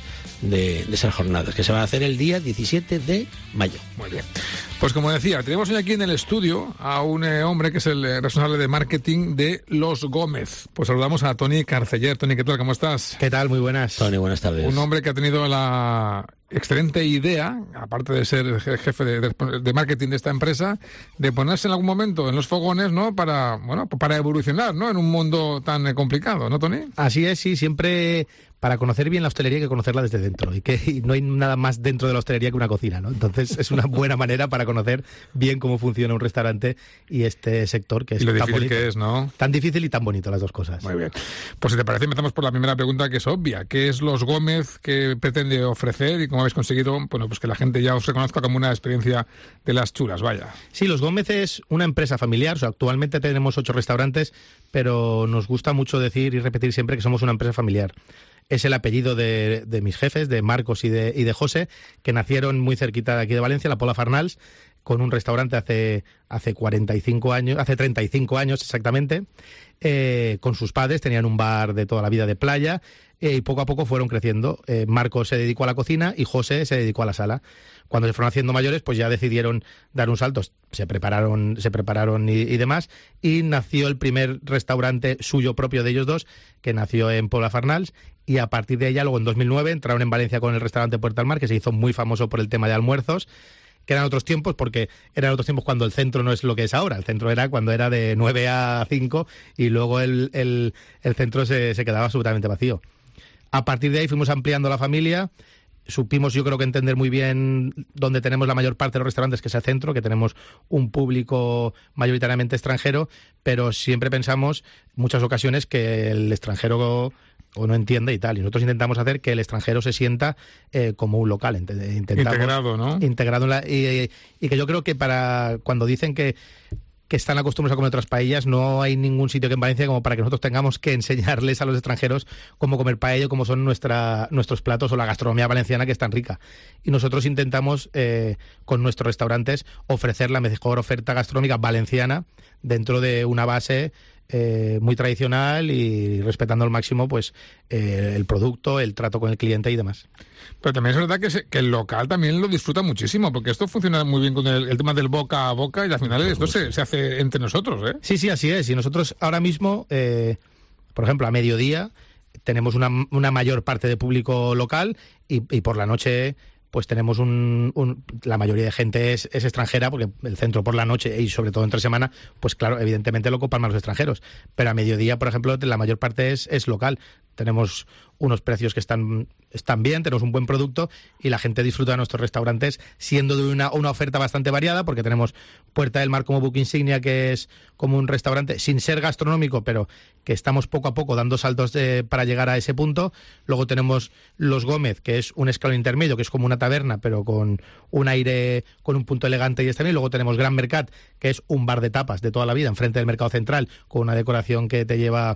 esas jornadas, que se van a hacer el día 17 de mayo. Muy bien. Pues como decía, tenemos hoy aquí en el estudio a un hombre que es el responsable de marketing de Los Gómez. Pues saludamos a Toni Carceller. Toni, ¿qué tal? ¿Cómo estás? ¿Qué tal? Muy buenas. Toni, buenas tardes. Un hombre que ha tenido la excelente idea, aparte de ser jefe de marketing de esta empresa, de ponerse en algún momento en los fogones, ¿no? Para evolucionar, ¿no? En un mundo tan complicado, ¿no, Toni? Así es, sí, siempre para conocer bien la hostelería hay que conocerla desde dentro, y no hay nada más dentro de la hostelería que una cocina, ¿no? Entonces es una buena manera para conocer bien cómo funciona un restaurante y este sector que es y lo tan difícil bonito. Que es, ¿no? Tan difícil y tan bonito, las dos cosas. Muy bien. Pues si te parece, empezamos por la primera pregunta, que es obvia. ¿Qué es Los Gómez? ¿Qué pretende ofrecer? ¿Y cómo habéis conseguido, bueno, pues que la gente ya os reconozca como una experiencia de las chulas, vaya? Sí, Los Gómez es una empresa familiar. O sea, actualmente tenemos 8 restaurantes, pero nos gusta mucho decir y repetir siempre que somos una empresa familiar. Es el apellido de mis jefes, de Marcos y de José, que nacieron muy cerquita de aquí de Valencia, la Pola Farnals, con un restaurante hace 35 años exactamente, con sus padres, tenían un bar de toda la vida de playa, y poco a poco fueron creciendo. Marco se dedicó a la cocina y José se dedicó a la sala. Cuando se fueron haciendo mayores, pues ya decidieron dar un salto, se prepararon y demás, y nació el primer restaurante suyo propio de ellos dos, que nació en Puebla Farnals, y a partir de ella, luego en 2009, entraron en Valencia con el restaurante Puerta al Mar, que se hizo muy famoso por el tema de almuerzos, que eran otros tiempos, porque eran otros tiempos cuando el centro no es lo que es ahora. El centro era cuando era de 9 a 5 y luego el centro se quedaba absolutamente vacío. A partir de ahí fuimos ampliando la familia. Supimos, yo creo que entender muy bien dónde tenemos la mayor parte de los restaurantes, que es el centro, que tenemos un público mayoritariamente extranjero, pero siempre pensamos, en muchas ocasiones, que el extranjero o no entiende y tal. Y nosotros intentamos hacer que el extranjero se sienta como un local. Integrado, ¿no? Integrado y que yo creo que para cuando dicen que están acostumbrados a comer otras paellas, no hay ningún sitio que en Valencia como para que nosotros tengamos que enseñarles a los extranjeros cómo comer paella, cómo son nuestros platos o la gastronomía valenciana, que es tan rica. Y nosotros intentamos, con nuestros restaurantes, ofrecer la mejor oferta gastronómica valenciana dentro de una base muy tradicional y respetando al máximo pues el producto, el trato con el cliente y demás. Pero también es verdad que el local también lo disfruta muchísimo, porque esto funciona muy bien con el tema del boca a boca, y al final esto se hace entre nosotros, ¿eh? Sí, así es. Y nosotros ahora mismo, por ejemplo, a mediodía tenemos una mayor parte de público local y por la noche pues tenemos la mayoría de gente es extranjera, porque el centro por la noche y sobre todo entre semana, pues claro, evidentemente lo copan más los extranjeros. Pero a mediodía, por ejemplo, la mayor parte es local. Tenemos unos precios que están bien, tenemos un buen producto y la gente disfruta de nuestros restaurantes, siendo de una oferta bastante variada, porque tenemos Puerta del Mar como buque insignia, que es como un restaurante sin ser gastronómico, pero que estamos poco a poco dando saltos para llegar a ese punto. Luego tenemos Los Gómez, que es un escalón intermedio, que es como una taberna, pero con un aire, con un punto elegante y extraño. Y luego tenemos Gran Mercat, que es un bar de tapas de toda la vida, enfrente del Mercado Central, con una decoración que te lleva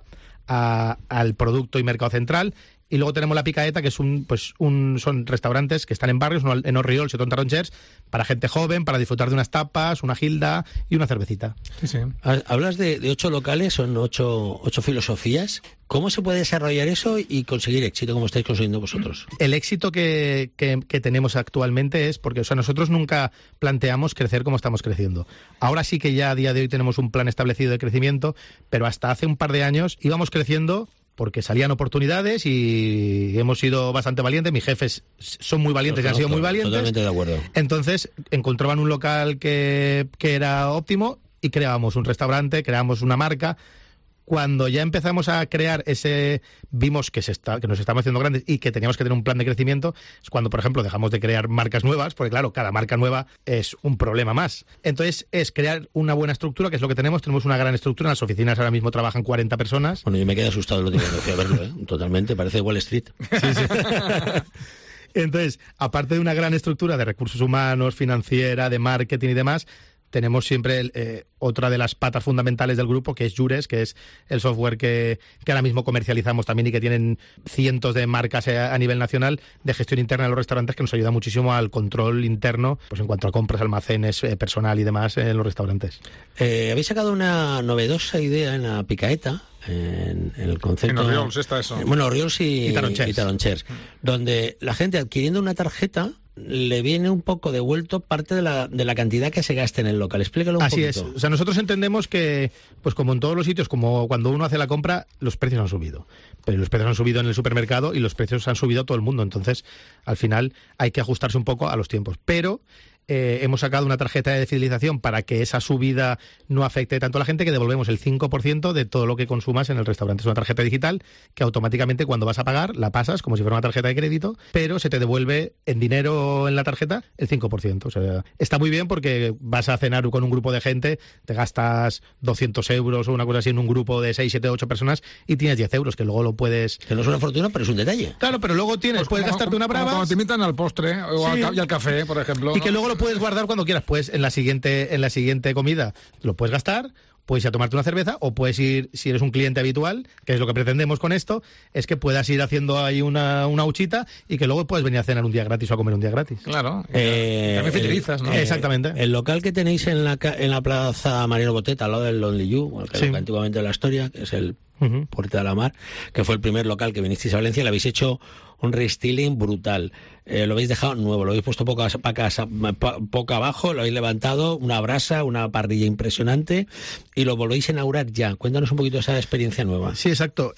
al producto y Mercado Central. Y luego tenemos La Picaeta, que son restaurantes que están en barrios, en Orriols y Taronchers, para gente joven, para disfrutar de unas tapas, una gilda y una cervecita. Sí. Hablas de 8 locales, son 8 filosofías. ¿Cómo se puede desarrollar eso y conseguir éxito como estáis consiguiendo vosotros? El éxito que tenemos actualmente es porque, nosotros nunca planteamos crecer como estamos creciendo. Ahora sí que ya a día de hoy tenemos un plan establecido de crecimiento, pero hasta hace un par de años íbamos creciendo porque salían oportunidades y hemos sido bastante valientes. Mis jefes son muy valientes y han sido muy valientes. Totalmente de acuerdo. Entonces encontraban un local que era óptimo y creábamos un restaurante, creábamos una marca. Cuando ya empezamos a crear vimos que nos estábamos haciendo grandes y que teníamos que tener un plan de crecimiento, es cuando, por ejemplo, dejamos de crear marcas nuevas, porque claro, cada marca nueva es un problema más. Entonces, es crear una buena estructura, que es lo que tenemos. Tenemos una gran estructura. En las oficinas ahora mismo trabajan 40 personas. Bueno, yo me quedé asustado el último día que fui a verlo, ¿eh? Totalmente, parece Wall Street. Sí. Entonces, aparte de una gran estructura de recursos humanos, financiera, de marketing y demás, tenemos siempre otra de las patas fundamentales del grupo, que es Jures, que es el software que ahora mismo comercializamos también y que tienen cientos de marcas a nivel nacional de gestión interna de los restaurantes, que nos ayuda muchísimo al control interno, pues en cuanto a compras, almacenes, personal y demás en los restaurantes. Habéis sacado una novedosa idea en La Picaeta, en el concepto... En Orriols está eso. Bueno, Orriols y Taronchers, donde la gente adquiriendo una tarjeta le viene un poco devuelto parte de la cantidad que se gasta en el local. Explícalo un poquito. Así es. O sea, nosotros entendemos que, pues como en todos los sitios, como cuando uno hace la compra, los precios han subido. Pero los precios han subido en el supermercado y los precios han subido a todo el mundo. Entonces, al final, hay que ajustarse un poco a los tiempos. Pero hemos sacado una tarjeta de fidelización para que esa subida no afecte tanto a la gente, que devolvemos el 5% de todo lo que consumas en el restaurante. Es una tarjeta digital que automáticamente cuando vas a pagar la pasas como si fuera una tarjeta de crédito, pero se te devuelve en dinero en la tarjeta el 5%. O sea, está muy bien porque vas a cenar con un grupo de gente, te gastas 200 euros o una cosa así en un grupo de 6, 7, 8 personas y tienes 10 euros, que luego lo puedes... Que no es una fortuna, pero es un detalle. Claro, pero luego puedes gastarte una brava. Cuando te invitan al postre o y al café, por ejemplo. Y que luego lo puedes guardar cuando quieras. Pues en la siguiente comida lo puedes gastar, puedes ir a tomarte una cerveza o puedes ir, si eres un cliente habitual, que es lo que pretendemos con esto, es que puedas ir haciendo ahí una huchita y que luego puedes venir a cenar un día gratis o a comer un día gratis. Claro, también fidelizas, ¿no? Exactamente. El local que tenéis en la plaza Mariano Boteta, al lado del Lonely You, el que antiguamente de la Historia, que es el Puerta de la Mar, que fue el primer local que vinisteis a Valencia, le habéis hecho un restyling brutal. Lo habéis dejado nuevo, lo habéis puesto poco abajo, lo habéis levantado, una brasa, una parrilla impresionante, y lo volvéis a inaugurar ya. Cuéntanos un poquito esa experiencia nueva. Sí, exacto.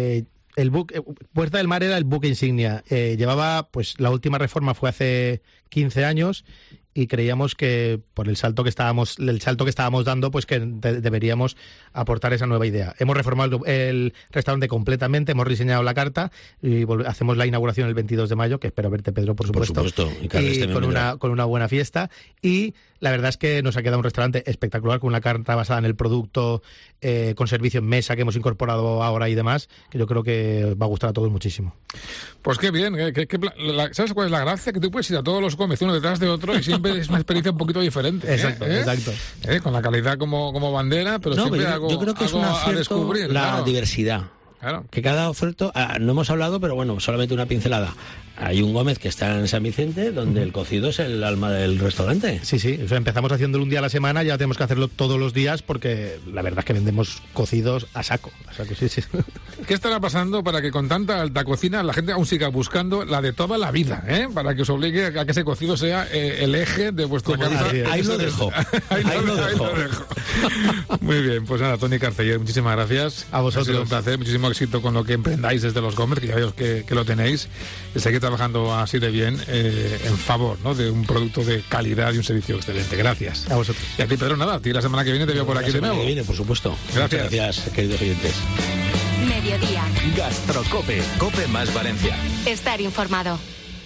Puerta del Mar era el buque insignia. Llevaba, pues la última reforma fue hace 15 años y creíamos que por el salto que estábamos dando, pues que deberíamos aportar esa nueva idea. Hemos reformado el restaurante completamente, hemos diseñado la carta y hacemos la inauguración el 22 de mayo, que espero verte, Pedro, por supuesto. Y con una buena fiesta. Y la verdad es que nos ha quedado un restaurante espectacular, con una carta basada en el producto, con servicio en mesa que hemos incorporado ahora y demás, que yo creo que va a gustar a todos muchísimo. Pues qué bien. ¿Sabes cuál es la gracia? Que tú puedes ir a todos los comes uno detrás de otro y siempre es una experiencia un poquito diferente. Exacto. Con la calidad como bandera, pero siempre yo creo que es un acierto a descubrir. La diversidad. Claro. Que cada oferta, no hemos hablado, pero bueno, solamente una pincelada. Hay un Gómez que está en San Vicente, donde el cocido es el alma del restaurante. Sí, o sea, empezamos haciéndolo un día a la semana, ya tenemos que hacerlo todos los días, porque la verdad es que vendemos cocidos a saco. Sí. ¿Qué estará pasando para que con tanta alta cocina la gente aún siga buscando la de toda la vida, para que os obligue a que ese cocido sea el eje de vuestra carta? Ahí lo dejo. Ahí lo dejo. Muy bien, pues nada, Toni Carceller, muchísimas gracias. A vosotros. Ha sido un placer, muchísimo éxito con lo que emprendáis desde los Gómez, que ya veo que lo tenéis. Y seguid trabajando así de bien en favor, ¿no?, de un producto de calidad y un servicio excelente. Gracias. A vosotros. Y a ti, Pedro, nada, a ti la semana que viene te veo por aquí de nuevo. La semana que viene, por supuesto. Gracias. Muchas gracias, queridos oyentes. Mediodía. Gastrocope, Cope más Valencia. Estar informado.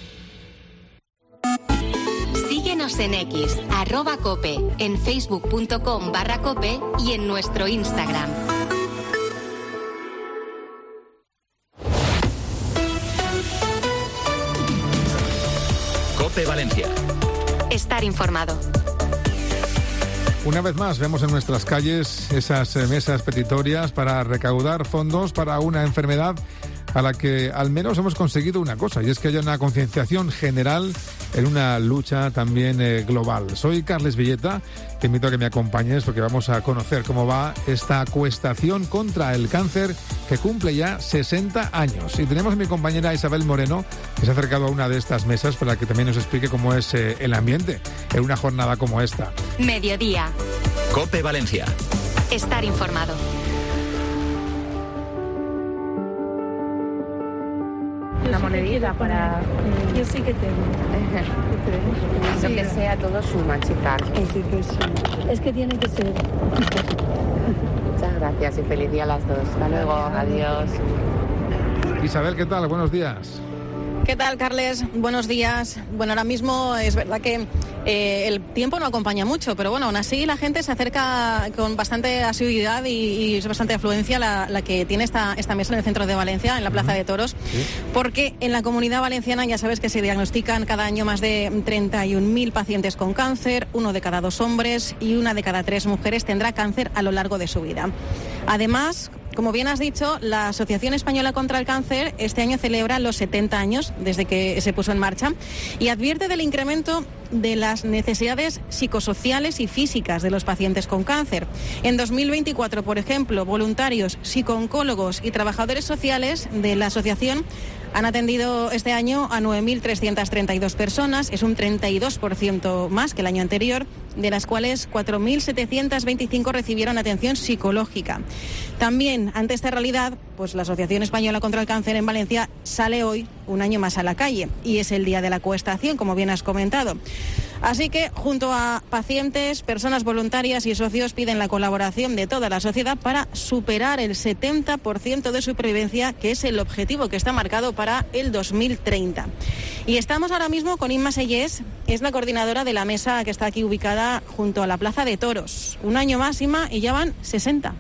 Síguenos en X, @cope, en facebook.com/cope y en nuestro Instagram. Cope Valencia. Estar informado. Una vez más vemos en nuestras calles esas mesas petitorias para recaudar fondos para una enfermedad a la que al menos hemos conseguido una cosa, y es que haya una concienciación general en una lucha también global. Soy Carles Villeta, te invito a que me acompañes porque vamos a conocer cómo va esta acuestación contra el cáncer que cumple ya 60 años. Y tenemos a mi compañera Isabel Moreno, que se ha acercado a una de estas mesas para que también nos explique cómo es el ambiente en una jornada como esta. Mediodía. Cope Valencia. Estar informado. Una monedita para... Yo sí que tengo. Lo que sea, todo suma, chicas. Sí, pues sí. Es que tiene que ser. Muchas gracias y feliz día a las dos. Hasta luego, adiós. Isabel, ¿qué tal? Buenos días. ¿Qué tal, Carles? Buenos días. Bueno, ahora mismo es verdad que el tiempo no acompaña mucho, pero bueno, aún así la gente se acerca con bastante asiduidad y es bastante afluencia la que tiene esta mesa en el centro de Valencia, en la Plaza de Toros, porque en la Comunidad Valenciana ya sabes que se diagnostican cada año más de 31.000 pacientes con cáncer, 1 de cada 2 hombres y 1 de cada 3 mujeres tendrá cáncer a lo largo de su vida. Además, como bien has dicho, la Asociación Española contra el Cáncer este año celebra los 70 años desde que se puso en marcha y advierte del incremento de las necesidades psicosociales y físicas de los pacientes con cáncer. En 2024, por ejemplo, voluntarios, psicooncólogos y trabajadores sociales de la asociación han atendido este año a 9.332 personas, es un 32% más que el año anterior, de las cuales 4.725 recibieron atención psicológica. También, ante esta realidad, pues la Asociación Española contra el Cáncer en Valencia sale hoy un año más a la calle y es el día de la acuestación, como bien has comentado. Así que, junto a pacientes, personas voluntarias y socios, piden la colaboración de toda la sociedad para superar el 70% de supervivencia, que es el objetivo que está marcado para el 2030. Y estamos ahora mismo con Inma Sellés, es la coordinadora de la mesa que está aquí ubicada junto a la Plaza de Toros. Un año más, Inma, y ya van 60.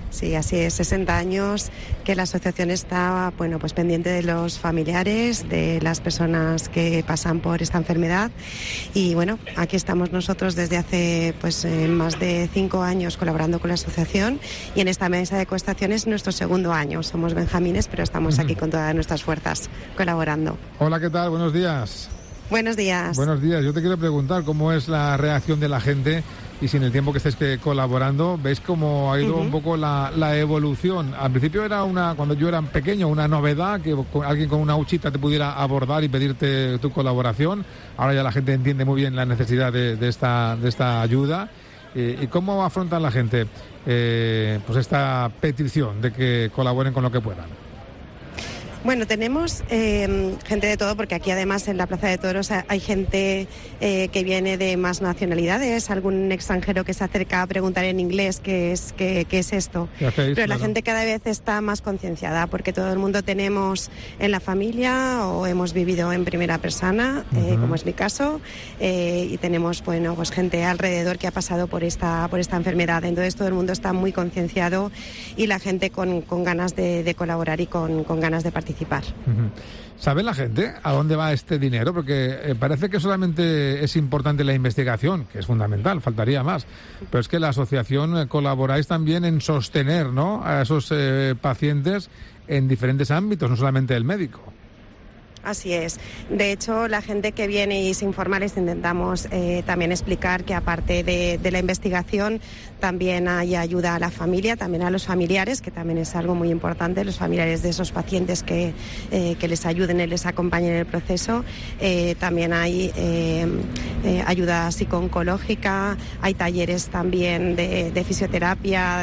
Sí, así es, 60 años que la asociación está, bueno, pues pendiente de los familiares, de las personas que pasan por esta enfermedad y bueno, aquí estamos nosotros desde hace pues más de 5 años colaborando con la asociación y en esta mesa de ecoestación es nuestro segundo año. Somos benjamines, pero estamos aquí con todas nuestras fuerzas colaborando. Hola, ¿qué tal? Buenos días. Buenos días. Buenos días. Yo te quiero preguntar cómo es la reacción de la gente y si en el tiempo que estés colaborando, ¿veis cómo ha ido un poco la evolución? Al principio era cuando yo era pequeño, una novedad que alguien con una huchita te pudiera abordar y pedirte tu colaboración. Ahora ya la gente entiende muy bien la necesidad de esta ayuda. ¿Y cómo afronta la gente pues esta petición de que colaboren con lo que puedan? Bueno, tenemos gente de todo, porque aquí además en la Plaza de Toros hay gente que viene de más nacionalidades, algún extranjero que se acerca a preguntar en inglés qué es esto. Pero la gente cada vez está más concienciada, porque todo el mundo tenemos en la familia o hemos vivido en primera persona, como es mi caso, y tenemos pues gente alrededor que ha pasado por esta enfermedad. Entonces todo el mundo está muy concienciado y la gente con ganas de colaborar y con ganas de participar. ¿Sabe la gente a dónde va este dinero? Porque parece que solamente es importante la investigación, que es fundamental, faltaría más. Pero es que la asociación colaboráis también en sostener, ¿no?, a esos pacientes en diferentes ámbitos, no solamente el médico. Así es. De hecho, la gente que viene y se informa les intentamos también explicar que aparte de la investigación también hay ayuda a la familia, también a los familiares, que también es algo muy importante, los familiares de esos pacientes que les ayuden y les acompañen en el proceso. También hay ayuda psico-oncológica, hay talleres también de fisioterapia,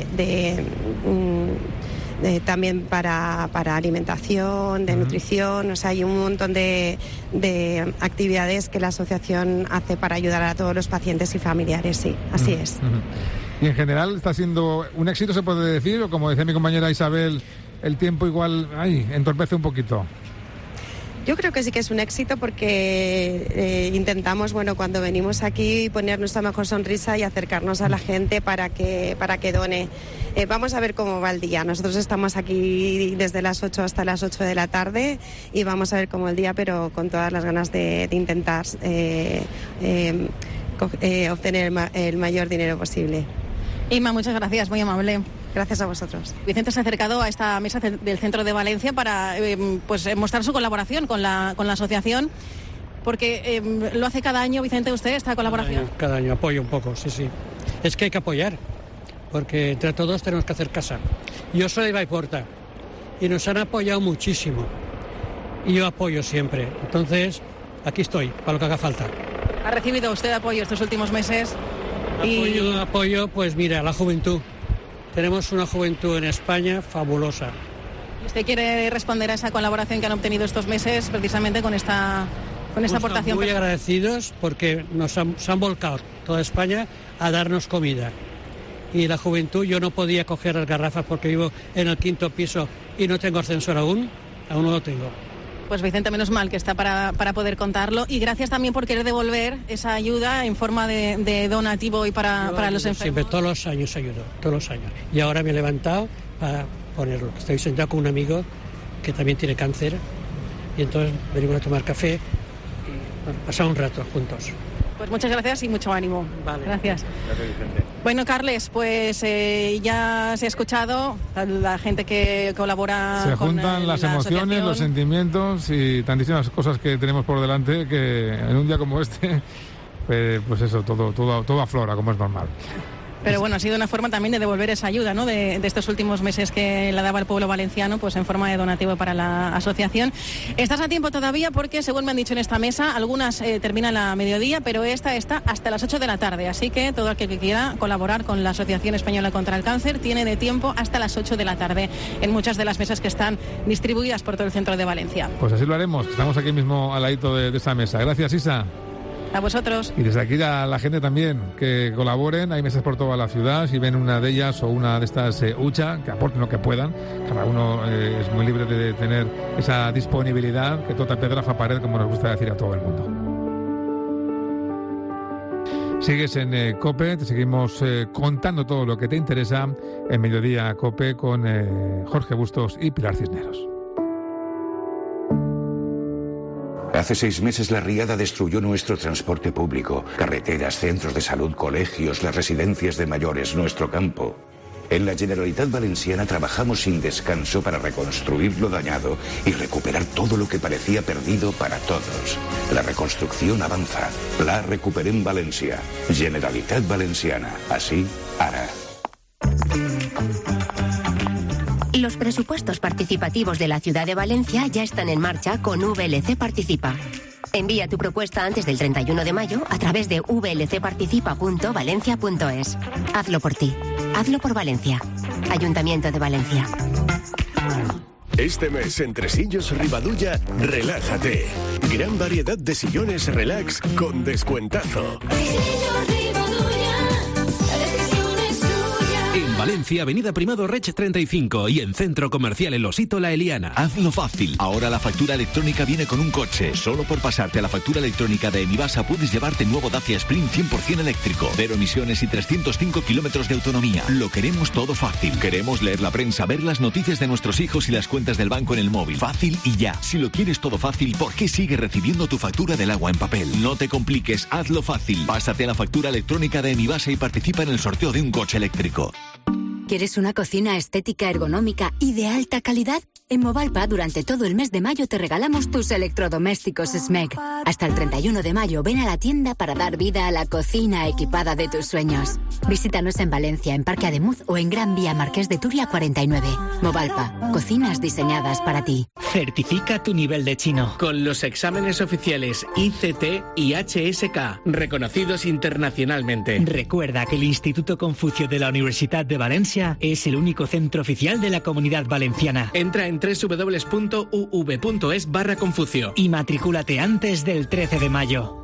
también para alimentación, de nutrición, o sea, hay un montón de actividades que la asociación hace para ayudar a todos los pacientes y familiares, sí, así es. Y en general está siendo un éxito, se puede decir, o como decía mi compañera Isabel, el tiempo igual entorpece un poquito. Yo creo que sí que es un éxito porque intentamos, bueno, cuando venimos aquí poner nuestra mejor sonrisa y acercarnos a la gente para que done. Vamos a ver cómo va el día. Nosotros estamos aquí desde las 8 hasta las 8 de la tarde y vamos a ver cómo el día, pero con todas las ganas de intentar obtener el mayor dinero posible. Inma, muchas gracias, muy amable. Gracias a vosotros. Vicente se ha acercado a esta mesa del Centro de Valencia para mostrar su colaboración con la asociación, porque lo hace cada año, Vicente, usted, esta colaboración. Cada año apoyo un poco, sí. Es que hay que apoyar, porque entre todos tenemos que hacer casa. Yo soy de Paiporta y nos han apoyado muchísimo y yo apoyo siempre. Entonces, aquí estoy, para lo que haga falta. ¿Ha recibido usted apoyo estos últimos meses? Apoyo, pues mira, la juventud. Tenemos una juventud en España fabulosa. ¿Usted quiere responder a esa colaboración que han obtenido estos meses precisamente con esta aportación? Muy agradecidos porque se han volcado toda España a darnos comida. Y la juventud, yo no podía coger las garrafas porque vivo en el 5º piso y no tengo ascensor aún no lo tengo. Pues Vicente, menos mal que está para poder contarlo, y gracias también por querer devolver esa ayuda en forma de donativo y para los enfermos. Siempre, todos los años ayudo, todos los años. Y ahora me he levantado para ponerlo. Estoy sentado con un amigo que también tiene cáncer y entonces venimos a tomar café y pasar un rato juntos. Pues muchas gracias y mucho ánimo. Vale. Gracias. Gracias, Vicente. Bueno, Carles, pues ya se ha escuchado la gente que colabora. Se juntan las emociones, los sentimientos y tantísimas cosas que tenemos por delante que en un día como este, pues eso, todo aflora, como es normal. Pero bueno, ha sido una forma también de devolver esa ayuda, ¿no?, de estos últimos meses que la daba el pueblo valenciano, pues en forma de donativo para la asociación. Estás a tiempo todavía porque, según me han dicho en esta mesa, algunas terminan a mediodía, pero esta está hasta las 8 de la tarde. Así que todo aquel que quiera colaborar con la Asociación Española contra el Cáncer tiene de tiempo hasta las 8 de la tarde en muchas de las mesas que están distribuidas por todo el centro de Valencia. Pues así lo haremos. Estamos aquí mismo al ladito de esa mesa. Gracias, Isa. A vosotros. Y desde aquí a la gente también, que colaboren. Hay mesas por toda la ciudad. Si ven una de ellas o una de estas hucha, que aporten lo que puedan. Cada uno es muy libre de tener esa disponibilidad, que tota pedra fa pared, como nos gusta decir a todo el mundo. Sigues en COPE, te seguimos contando todo lo que te interesa en Mediodía COPE con Jorge Bustos y Pilar Cisneros. Hace 6 meses la riada destruyó nuestro transporte público, carreteras, centros de salud, colegios, las residencias de mayores, nuestro campo. En la Generalitat Valenciana trabajamos sin descanso para reconstruir lo dañado y recuperar todo lo que parecía perdido para todos. La reconstrucción avanza. La Recuperem Valencia. Generalitat Valenciana. Así, ara. Los presupuestos participativos de la Ciudad de Valencia ya están en marcha con VLC Participa. Envía tu propuesta antes del 31 de mayo a través de vlcparticipa.valencia.es. Hazlo por ti. Hazlo por Valencia. Ayuntamiento de Valencia. Este mes en Tresillos Ribadulla, relájate. Gran variedad de sillones relax con descuentazo. En Valencia, Avenida Primado Rech 35 y en Centro Comercial El Osito La Eliana. Hazlo fácil. Ahora la factura electrónica viene con un coche. Solo por pasarte a la factura electrónica de Enivasa puedes llevarte nuevo Dacia Sprint 100% eléctrico. 0 emisiones y 305 kilómetros de autonomía. Lo queremos todo fácil. Queremos leer la prensa, ver las noticias de nuestros hijos y las cuentas del banco en el móvil. Fácil y ya. Si lo quieres todo fácil, ¿por qué sigues recibiendo tu factura del agua en papel? No te compliques. Hazlo fácil. Pásate a la factura electrónica de Enivasa y participa en el sorteo de un coche eléctrico. ¿Quieres una cocina estética, ergonómica y de alta calidad? En Movalpa, durante todo el mes de mayo te regalamos tus electrodomésticos SMEG. Hasta el 31 de mayo ven a la tienda para dar vida a la cocina equipada de tus sueños. Visítanos en Valencia, en Parque Ademuz o en Gran Vía Marqués de Turia 49. Movalpa, cocinas diseñadas para ti. Certifica tu nivel de chino con los exámenes oficiales ICT y HSK, reconocidos internacionalmente. Recuerda que el Instituto Confucio de la Universidad de Valencia es el único centro oficial de la Comunidad Valenciana. Entra en www.uv.es/Confucio y matricúlate antes del 13 de mayo.